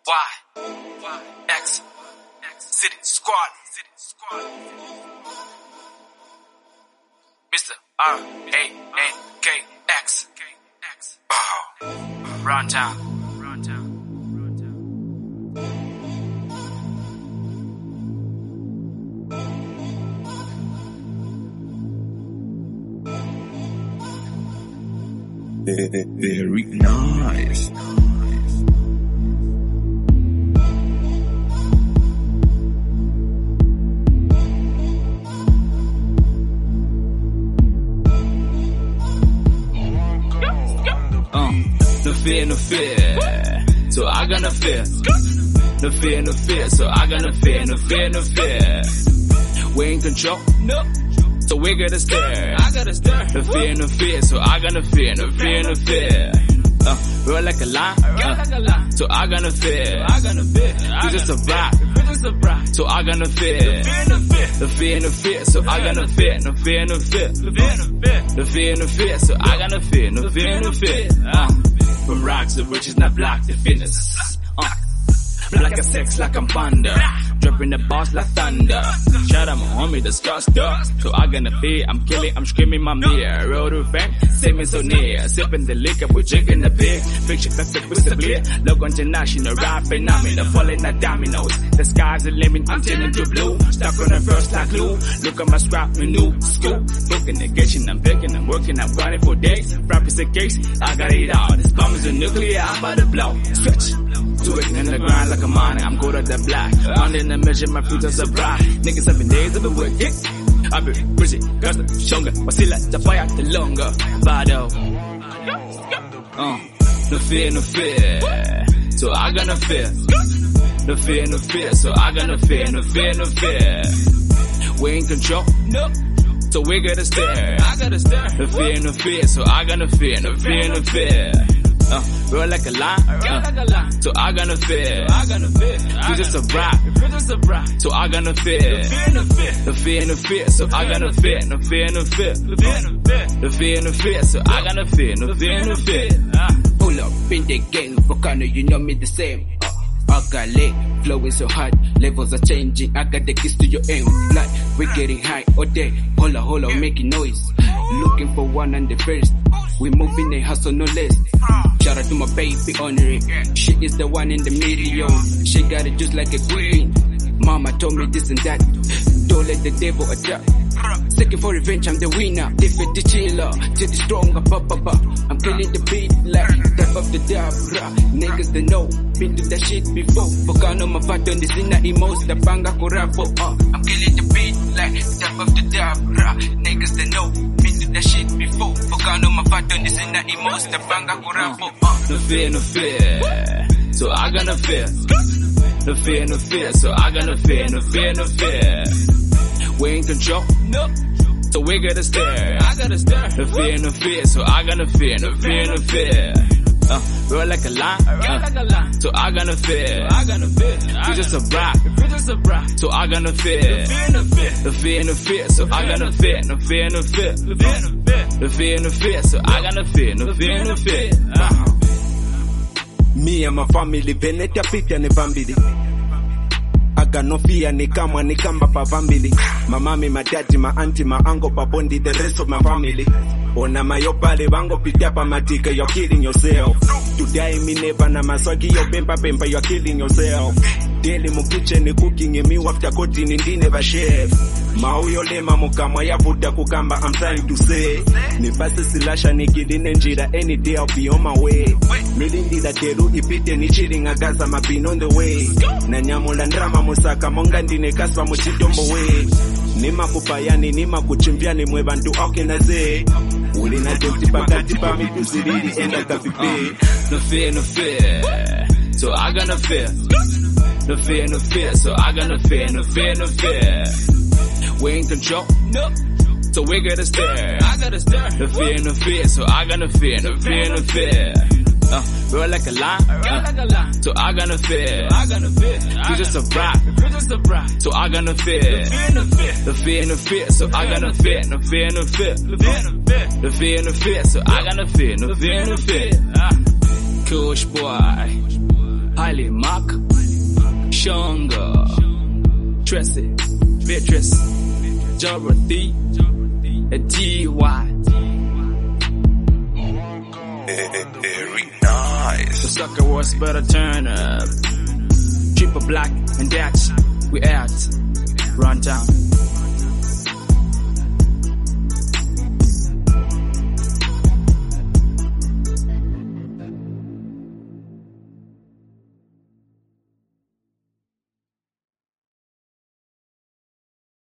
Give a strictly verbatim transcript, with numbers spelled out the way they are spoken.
Y, Y, X, X, City Squad, City Squad. Mister R A N K X, X. Wow. Run town, run town. Very nice. Uh, no fear, no fear, so I got no fear. No fear, no fear, so I got no fear, no fear, no fear. We in control, no. So we gotta stare, I gotta stare. No fear, no fear, so I got no fear, no fear, no fear. Uh, roll like a line, uh, so I got no fear, I got no fear. You just a rap, so I got no fear. No fear, no fear, so I got no fear, no fear, no fear. No fear, no fear, so I got no fear, no fear, no fear. Uh, from rocks the riches, not black the fitness. Uh, Black as sex like I'm thunder, dropping the boss like thunder. Shout out my homie, disgustor. So I gonna be, I'm killing, I'm screaming my mirror. Road to fame, same so near. Sipping the liquor, we're drinking the beer. Fiction that's a with the beer. Look international, rap phenomenal, falling like dominoes. The sky's the limit, I'm turning to blue. Stuck on the first like glue. Look at my scrap, my new scoop. Booking the kitchen, I'm picking, I'm working, I'm running for days. Rap is the case, I got it all. This bomb is a nuclear, I'm about to blow. Switch. Switching in the grind like a miner, I'm good at the black. I'm in the measure, my future supply. Niggas seven days of a work, yeah. I've been busy, cause the stronger. Wasila, the fire, the longer. Bado. Uh, no fear, no fear. So I got no fear. No fear, no fear. So I got no fear, no fear, no fear. We in control, no. So we gotta stare, I gotta stare. No fear, no fear. So I got no fear, no fear, no fear. Uh, roll like a line, uh, so I got no fear. You just a rap, so I got no fear. No fear, no fear, so I got no fear. No fear, no fear, no fear, no fear, so I got no fear. No fear, no fear. Pull up in the game, Volcano, you know me the same. Uh, I got lit, flowing so hot, levels are changing. I got the keys to your aim. Like we're getting high all day. Holla, holla, making noise. Looking for one and the first. We moving a hustle no less. Shout out to my baby Honorary. She is the one in the middle. She got it just like a queen. Mama told me this and that. Don't let the devil attack. Seeking for revenge, I'm the winner. Defeat the chiller, to the stronger, ba ba ba. I'm killing the beat like type of the dabra. Niggas they know, been through that shit before. Volcano mapato ni sina emos, the banga korapo. Uh, I'm killing the beat like type of the dabra. Niggas they know, been through that shit before. Volcano mapato ni sina emos, the banga korapo. Uh, no fear, no fear, so I got no fear. No fear, no fear, so I got no fear. No fear, no fear. We in control, no. So we gotta stare, I gotta stare. No fear, no fear, so I got no fear. No fear, no fear. Uh, roll like a line, uh, so I got no fear. You just a rap, so I got no fear. No fear, no fear, so I got no fear. No fear, no fear. No fear, no fear, so I got no fear. No fear, no fear. Uh. Me and my family, Venetia Pita ne Vambili. I got no fear, ni kama, ni kamba pa Vambili. My mommy, my daddy, my auntie, my uncle, pa Bondi, the rest of my family. Ona mayopale, bango pita pa matika, you're killing yourself. Today, me never na maswagi, yo bempa bempa, you're killing yourself. Daily mu kitchen, ni cooking, me wafta koti, nindi never chef. Mauyo lema mukama ya buda kukamba, I'm trying to say. Ni basi silasha ni kidine njira, any day I'll be on my way. Milindi da teru ipite ni chilling agaza, ma been on the way. Na nyamula ndrama musaka, monga ndine kaswa muchitombo way. Nima kupayani, nima kuchimbiani, mwe bantu oke na ze. Uli na jokti pakati pa mitu siriri, enda kapipe. No fear, no fear, so I got no fear. No fear, no fear, so I got no fear. No fear, no fear. We in control, no. So we gotta stare, I gotta stare. No fear, no fear, so I got no fear. No fear, no fear. Uh, roll like a line, uh, so I got no fear. You just a rap, so I got no fear. No fear, no fear, so I got no fear. No fear, no fear. No fear, no fear, so I got no fear. No fear, no fear. Uh, Kush boy, highly mock. Tracy, Beatrice, Dorothy, and T Y. Very nice. The sucker was better turn up. Triple black and that's we out. Run down.